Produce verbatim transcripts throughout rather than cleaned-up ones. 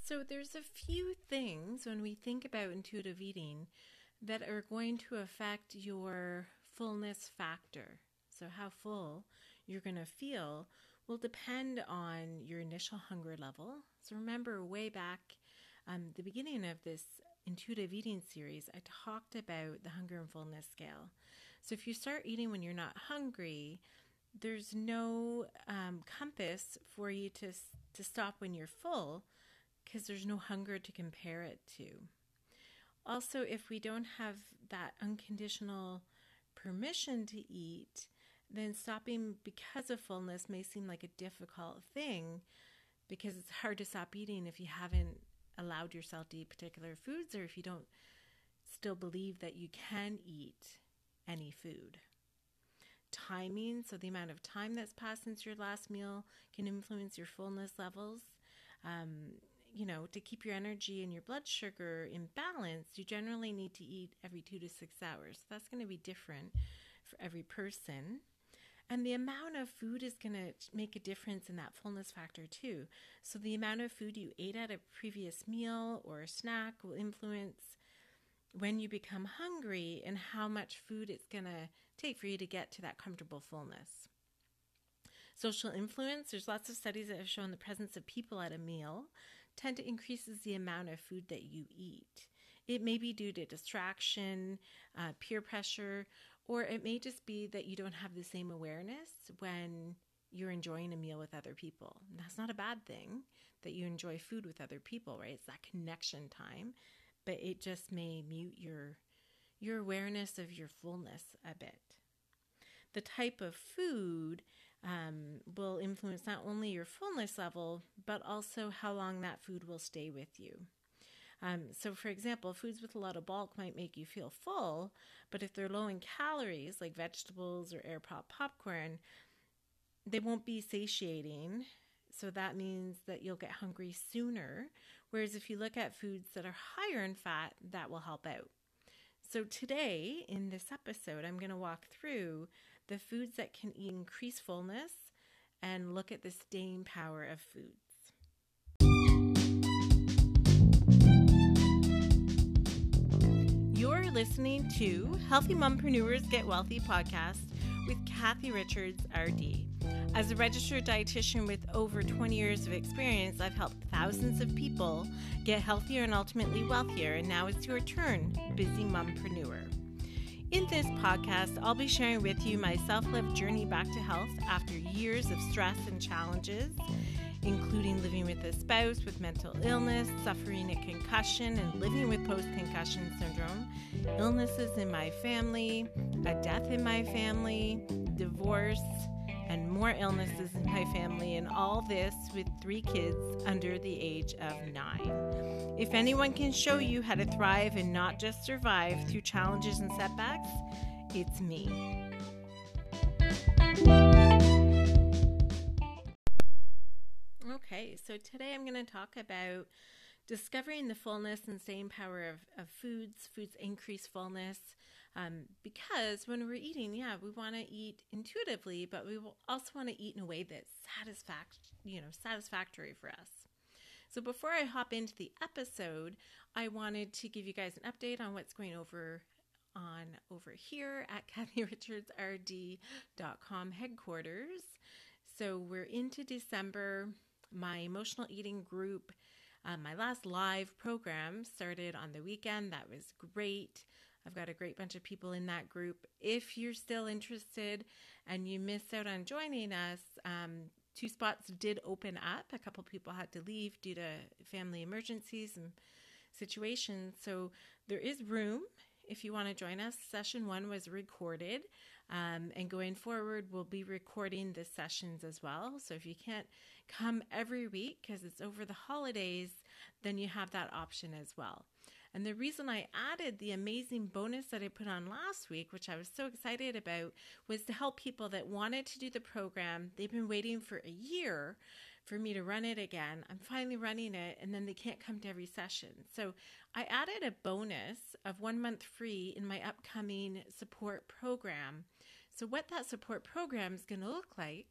So there's a few things when we think about intuitive eating that are going to affect your fullness factor. So how full you're going to feel will depend on your initial hunger level. So remember way back um, the beginning of this intuitive eating series, I talked about the hunger and fullness scale. So if you start eating when you're not hungry, there's no um, compass for you to, to stop when you're full, because there's no hunger to compare it to. Also, if we don't have that unconditional permission to eat, then stopping because of fullness may seem like a difficult thing, because it's hard to stop eating if you haven't allowed yourself to eat particular foods, or if you don't still believe that you can eat any food. Timing, so the amount of time that's passed since your last meal, can influence your fullness levels. Um, you know, to keep your energy and your blood sugar in balance, you generally need to eat every two to six hours. So that's going to be different for every person. And the amount of food is going to make a difference in that fullness factor too. So the amount of food you ate at a previous meal or a snack will influence when you become hungry and how much food it's going to take for you to get to that comfortable fullness. Social influence, there's lots of studies that have shown the presence of people at a meal tend to increases the amount of food that you eat. It may be due to distraction, uh, peer pressure, or it may just be that you don't have the same awareness when you're enjoying a meal with other people. And that's not a bad thing, that you enjoy food with other people, right? It's that connection time, but it just may mute your your awareness of your fullness a bit. The type of food um, will influence not only your fullness level, but also how long that food will stay with you. Um, so for example, foods with a lot of bulk might make you feel full, but if they're low in calories, like vegetables or air pop popcorn, they won't be satiating. So that means that you'll get hungry sooner. Whereas if you look at foods that are higher in fat, that will help out. So today, in this episode, I'm going to walk through the foods that can increase fullness and look at the staying power of foods. You're listening to Healthy Mompreneurs Get Wealthy podcast with Kathy Richards, R D. As a registered dietitian with over twenty years of experience, I've helped thousands of people get healthier and ultimately wealthier, and now it's your turn, busy mompreneur. In this podcast, I'll be sharing with you my self-love journey back to health after years of stress and challenges, including living with a spouse with mental illness, suffering a concussion, and living with post-concussion syndrome, illnesses in my family, a death in my family, divorce, and more illnesses in my family, and all this with three kids under the age of nine. If anyone can show you how to thrive and not just survive through challenges and setbacks, it's me. Okay, so today I'm going to talk about discovering the fullness and staying power of, of foods. Foods increase fullness um, because when we're eating, yeah, we want to eat intuitively, but we will also want to eat in a way that's satisfact, you know, satisfactory for us. So before I hop into the episode, I wanted to give you guys an update on what's going over on over here at Kathy Richards R D dot com headquarters. So we're into December. My emotional eating group, uh, my last live program started on the weekend. That was great. I've got a great bunch of people in that group. If you're still interested and you missed out on joining us, um, two spots did open up. A couple people had to leave due to family emergencies and situations. So there is room if you want to join us. Session one was recorded. Um, and going forward, we'll be recording the sessions as well. So if you can't come every week because it's over the holidays, then you have that option as well. And the reason I added the amazing bonus that I put on last week, which I was so excited about, was to help people that wanted to do the program. They've been waiting for a year for me to run it again. I'm finally running it, and then they can't come to every session. So I added a bonus of one month free in my upcoming support program. So what that support program is going to look like, it's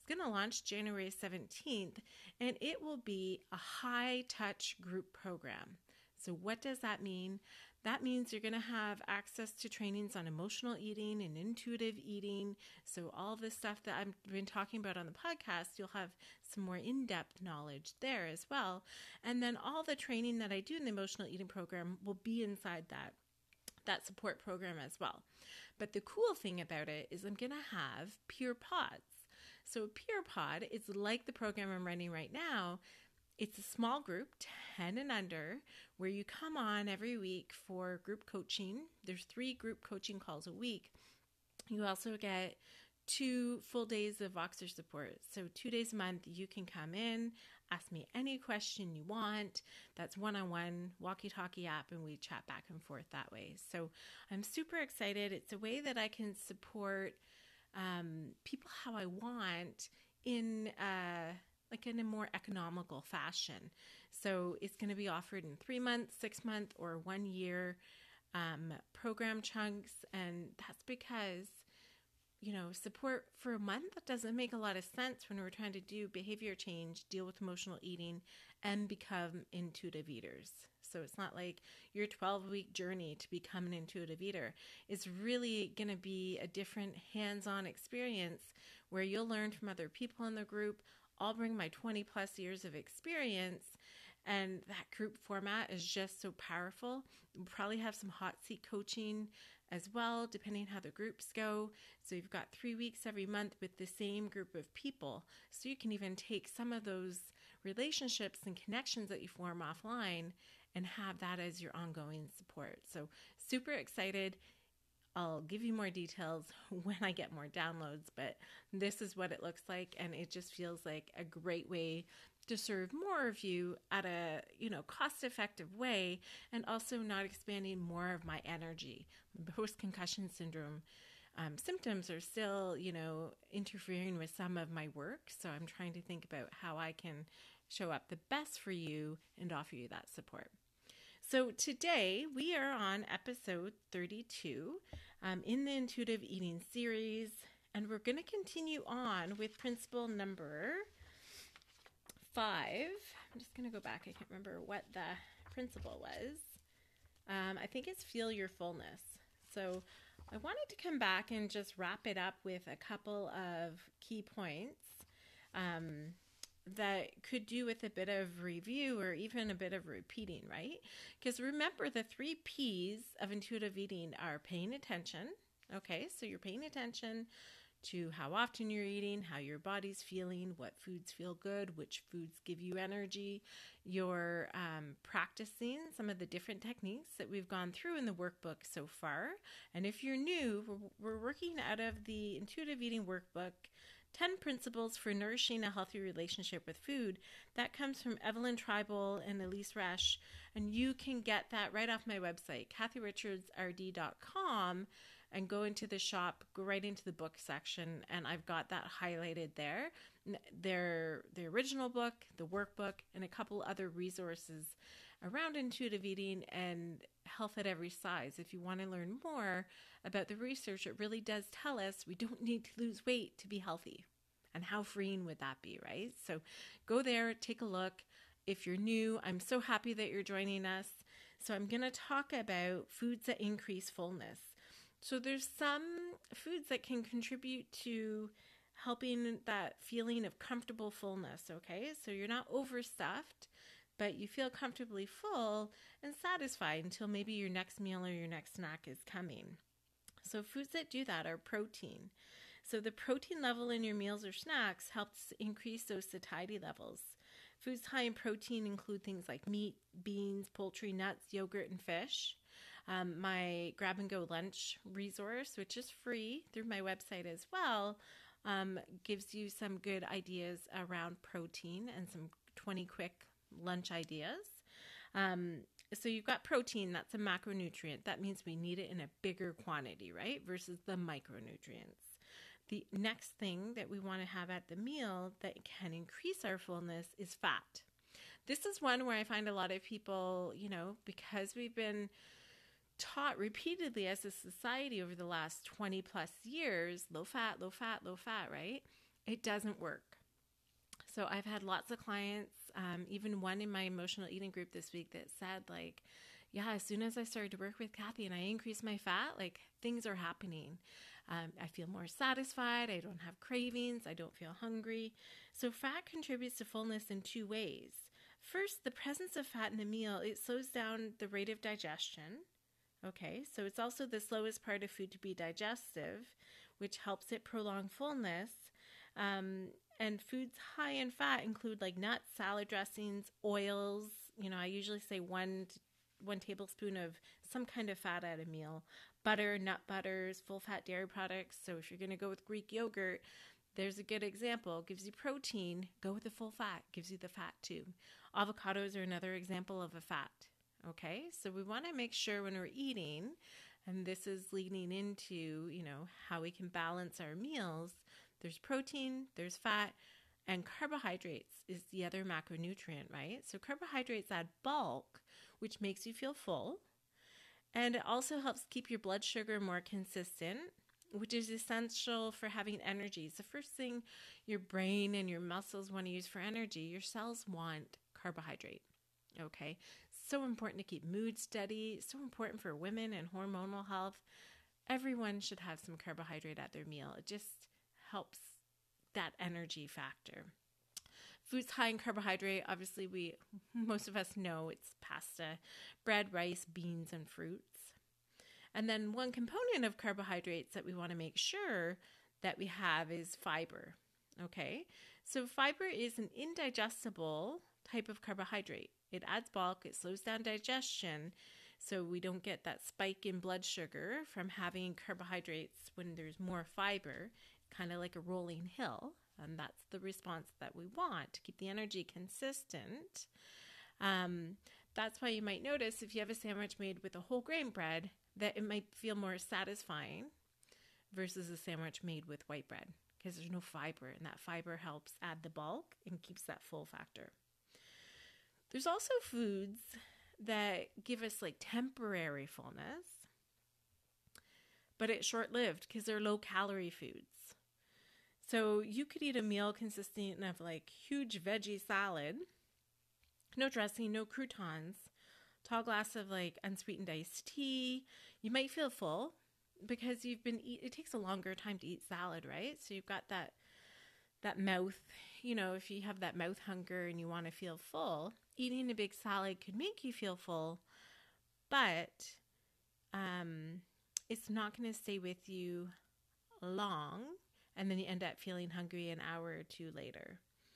going to launch January seventeenth, and it will be a high-touch group program. So what does that mean? That means you're going to have access to trainings on emotional eating and intuitive eating. So all the stuff that I've been talking about on the podcast, you'll have some more in-depth knowledge there as well. And then all the training that I do in the emotional eating program will be inside that, that support program as well. But the cool thing about it is I'm going to have peer pods. So a peer pod is like the program I'm running right now. It's a small group, ten and under, where you come on every week for group coaching. There's three group coaching calls a week. You also get two full days of Voxer support. So two days a month, you can come in, ask me any question you want. That's one-on-one, walkie-talkie app, and we chat back and forth that way. So I'm super excited. It's a way that I can support um, people how I want in uh like in a more economical fashion. So it's going to be offered in three months, six month, or one year um, program chunks. And that's because, you know, support for a month doesn't make a lot of sense when we're trying to do behavior change, deal with emotional eating, and become intuitive eaters. So it's not like your twelve-week journey to become an intuitive eater. It's really going to be a different hands-on experience where you'll learn from other people in the group. I'll bring my twenty plus years of experience, and that group format is just so powerful. We'll probably have some hot seat coaching as well, depending how the groups go. So you've got three weeks every month with the same group of people. So you can even take some of those relationships and connections that you form offline and have that as your ongoing support. So super excited. I'll give you more details when I get more downloads, but this is what it looks like, and it just feels like a great way to serve more of you at a, you know, cost-effective way, and also not expanding more of my energy. Post-concussion syndrome um, symptoms are still, you know, interfering with some of my work, so I'm trying to think about how I can show up the best for you and offer you that support. So today we are on episode thirty-two um, in the Intuitive Eating series, and we're going to continue on with principle number five. I'm just going to go back. I can't remember what the principle was. Um, I think it's feel your fullness. So I wanted to come back and just wrap it up with a couple of key points Um, that could do with a bit of review or even a bit of repeating, right? Because remember, the three P's of intuitive eating are paying attention. Okay, so you're paying attention to how often you're eating, how your body's feeling, what foods feel good, which foods give you energy. You're um, practicing some of the different techniques that we've gone through in the workbook so far. And if you're new, we're, we're working out of the Intuitive Eating Workbook, ten Principles for Nourishing a Healthy Relationship with Food. That comes from Evelyn Tribal and Elise Resch, and you can get that right off my website, kathy richards r d dot com, and go into the shop, go right into the book section, and I've got that highlighted there. Their, the original book, the workbook, and a couple other resources around intuitive eating and health at every size. If you want to learn more about the research, it really does tell us we don't need to lose weight to be healthy. And how freeing would that be, right? So go there, take a look. If you're new, I'm so happy that you're joining us. So I'm going to talk about foods that increase fullness. So there's some foods that can contribute to helping that feeling of comfortable fullness, okay? So you're not overstuffed, but you feel comfortably full and satisfied until maybe your next meal or your next snack is coming. So foods that do that are protein. So the protein level in your meals or snacks helps increase those satiety levels. Foods high in protein include things like meat, beans, poultry, nuts, yogurt, and fish. Um, my grab and go lunch resource, which is free through my website as well, um, gives you some good ideas around protein and some twenty quick lunch ideas. Um, so you've got protein, that's a macronutrient. That means we need it in a bigger quantity, right? Versus the micronutrients. The next thing that we want to have at the meal that can increase our fullness is fat. This is one where I find a lot of people, you know, because we've been taught repeatedly as a society over the last twenty plus years, low fat, low fat, low fat, right? It doesn't work. So I've had lots of clients, um, even one in my emotional eating group this week that said like, yeah, as soon as I started to work with Kathy and I increased my fat, like things are happening. Um, I feel more satisfied. I don't have cravings. I don't feel hungry. So fat contributes to fullness in two ways. First, the presence of fat in the meal, it slows down the rate of digestion. Okay, so it's also the slowest part of food to be digestive, which helps it prolong fullness. Um, and foods high in fat include like nuts, salad dressings, oils. You know, I usually say one one tablespoon of some kind of fat at a meal. Butter, nut butters, full fat dairy products. So if you're going to go with Greek yogurt, there's a good example. Gives you protein. Go with the full fat. Gives you the fat too. Avocados are another example of a fat. Okay, so we want to make sure when we're eating, and this is leading into, you know, how we can balance our meals. There's protein, there's fat, and carbohydrates is the other macronutrient, right? So carbohydrates add bulk, which makes you feel full. And it also helps keep your blood sugar more consistent, which is essential for having energy. It's the first thing your brain and your muscles want to use for energy. Your cells want carbohydrate. Okay, so important to keep mood steady, so important for women and hormonal health. Everyone should have some carbohydrate at their meal. It just helps that energy factor. Foods high in carbohydrate, obviously we, most of us know it's pasta, bread, rice, beans, and fruits. And then one component of carbohydrates that we want to make sure that we have is fiber. Okay, so fiber is an indigestible type of carbohydrate. It adds bulk, it slows down digestion, so we don't get that spike in blood sugar from having carbohydrates when there's more fiber, kind of like a rolling hill. And that's the response that we want to keep the energy consistent. Um, that's why you might notice if you have a sandwich made with a whole grain bread, that it might feel more satisfying versus a sandwich made with white bread, because there's no fiber, and that fiber helps add the bulk and keeps that full factor. There's also foods that give us like temporary fullness, but it's short-lived because they're low-calorie foods. So you could eat a meal consisting of like huge veggie salad, no dressing, no croutons, tall glass of like unsweetened iced tea. You might feel full because you've been eat. It takes a longer time to eat salad, right? So you've got that that mouth, you know, if you have that mouth hunger and you want to feel full, eating a big salad could make you feel full, but um, it's not going to stay with you long, and then you end up feeling hungry an hour or two later.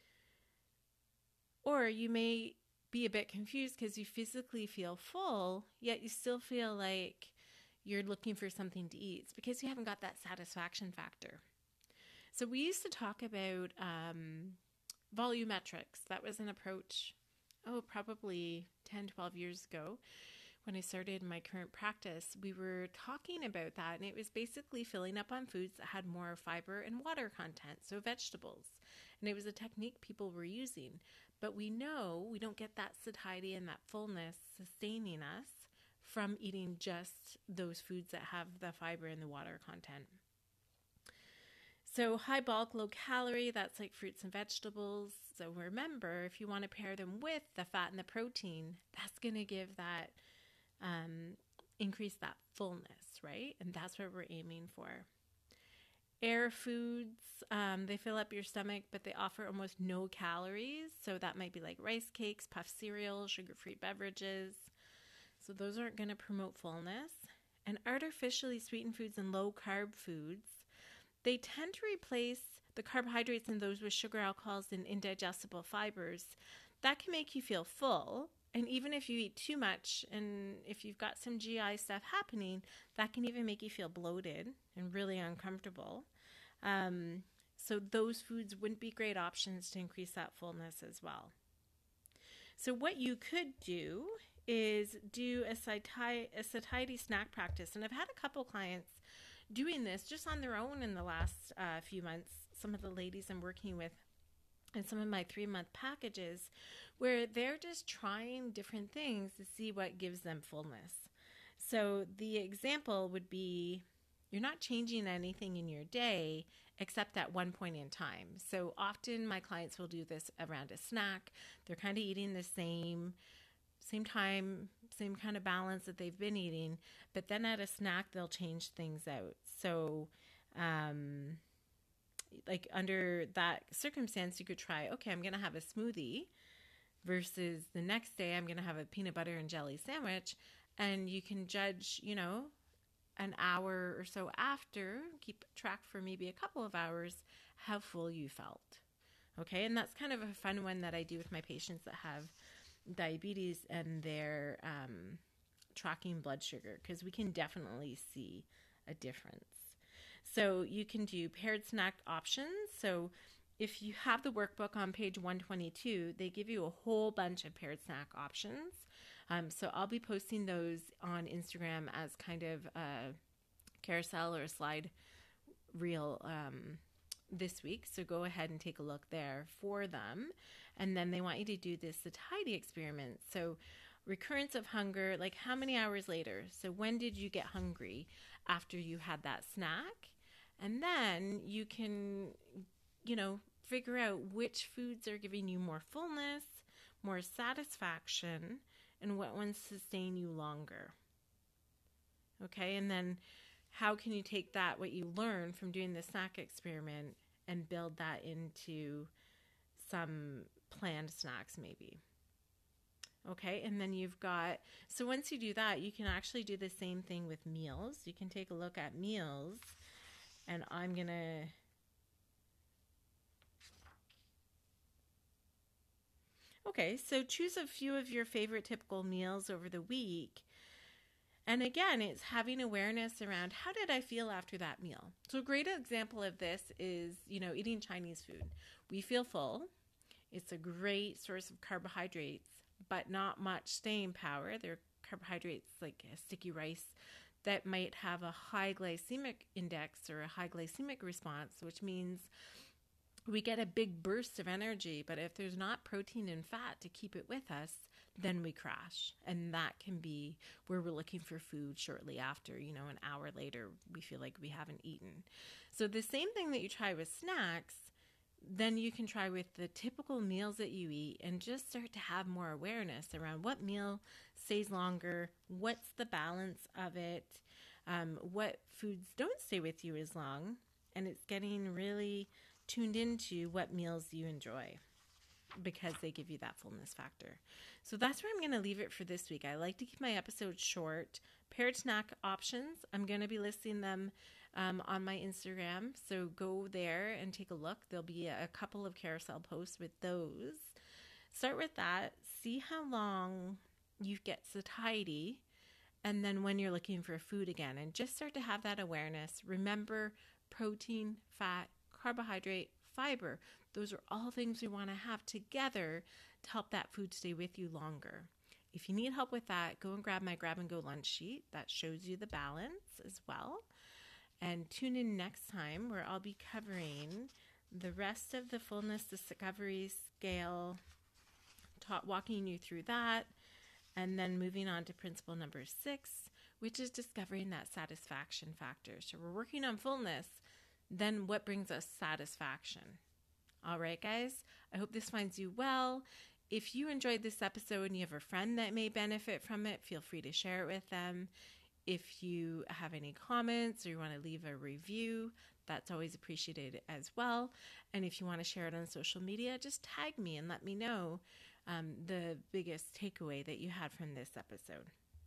Or you may be a bit confused because you physically feel full, yet you still feel like you're looking for something to eat. It's because you haven't got that satisfaction factor. So we used to talk about um, volumetrics. That was an approach, oh, probably ten, twelve years ago when I started my current practice. We were talking about that, and it was basically filling up on foods that had more fiber and water content, so vegetables. And it was a technique people were using. But we know we don't get that satiety and that fullness sustaining us from eating just those foods that have the fiber and the water content. So high bulk, low calorie, that's like fruits and vegetables. So remember, if you want to pair them with the fat and the protein, that's going to give that, um, increase that fullness, right? And that's what we're aiming for. Air foods, um, they fill up your stomach, but they offer almost no calories. So that might be like rice cakes, puffed cereal, sugar-free beverages. So those aren't going to promote fullness. And artificially sweetened foods and low-carb foods, they tend to replace the carbohydrates in those with sugar, alcohols, and indigestible fibers. That can make you feel full. And even if you eat too much, and if you've got some G I stuff happening, that can even make you feel bloated and really uncomfortable. Um, so those foods wouldn't be great options to increase that fullness as well. So what you could do is do a sati- a satiety snack practice. And I've had a couple clients doing this just on their own in the last uh, few months. Some of the ladies I'm working with in some of my three-month packages, where they're just trying different things to see what gives them fullness. So the example would be you're not changing anything in your day except at one point in time. So often my clients will do this around a snack. They're kind of eating the same same time, same kind of balance that they've been eating, but then at a snack they'll change things out. So um like under that circumstance, you could try, okay, I'm going to have a smoothie versus the next day I'm going to have a peanut butter and jelly sandwich. And you can judge, you know, an hour or so after, keep track for maybe a couple of hours, how full you felt. Okay. And that's kind of a fun one that I do with my patients that have diabetes and they're um, tracking blood sugar, because we can definitely see a difference. So you can do paired snack options. So if you have the workbook on page one twenty-two, they give you a whole bunch of paired snack options. Um, so I'll be posting those on Instagram as kind of a carousel or a slide reel um, this week. So go ahead and take a look there for them. And then they want you to do this satiety experiment. So recurrence of hunger, like how many hours later? So when did you get hungry after you had that snack? And then you can, you know, figure out which foods are giving you more fullness, more satisfaction, and what ones sustain you longer. Okay, and then how can you take that, what you learn from doing the snack experiment, and build that into some planned snacks maybe. Okay, and then you've got, so once you do that, you can actually do the same thing with meals. You can take a look at meals, and I'm going to Okay, so choose a few of your favorite typical meals over the week. And again, it's having awareness around how did I feel after that meal? So a great example of this is, you know, eating Chinese food. We feel full. It's a great source of carbohydrates, but not much staying power. They're carbohydrates like sticky rice that might have a high glycemic index or a high glycemic response, which means we get a big burst of energy, but if there's not protein and fat to keep it with us, then we crash. And that can be where we're looking for food shortly after, you know, an hour later, we feel like we haven't eaten. So the same thing that you try with snacks, then you can try with the typical meals that you eat and just start to have more awareness around what meal stays longer, what's the balance of it, um, what foods don't stay with you as long, and it's getting really tuned into what meals you enjoy because they give you that fullness factor. So that's where I'm going to leave it for this week. I like to keep my episodes short. Paired snack options, I'm going to be listing them um, on my Instagram. So go there and take a look. There'll be a couple of carousel posts with those. Start with that. See how long you get satiety. And then when you're looking for food again, and just start to have that awareness. Remember, protein, fat, carbohydrate, fiber. Those are all things we want to have together to help that food stay with you longer. If you need help with that, go and grab my grab and go lunch sheet that shows you the balance as well. And tune in next time where I'll be covering the rest of the fullness discovery scale, ta- walking you through that, and then moving on to principle number six, which is discovering that satisfaction factor. So we're working on fullness. Then what brings us satisfaction? All right, guys, I hope this finds you well. If you enjoyed this episode and you have a friend that may benefit from it, feel free to share it with them. If you have any comments or you want to leave a review, that's always appreciated as well. And if you want to share it on social media, just tag me and let me know um, the biggest takeaway that you had from this episode.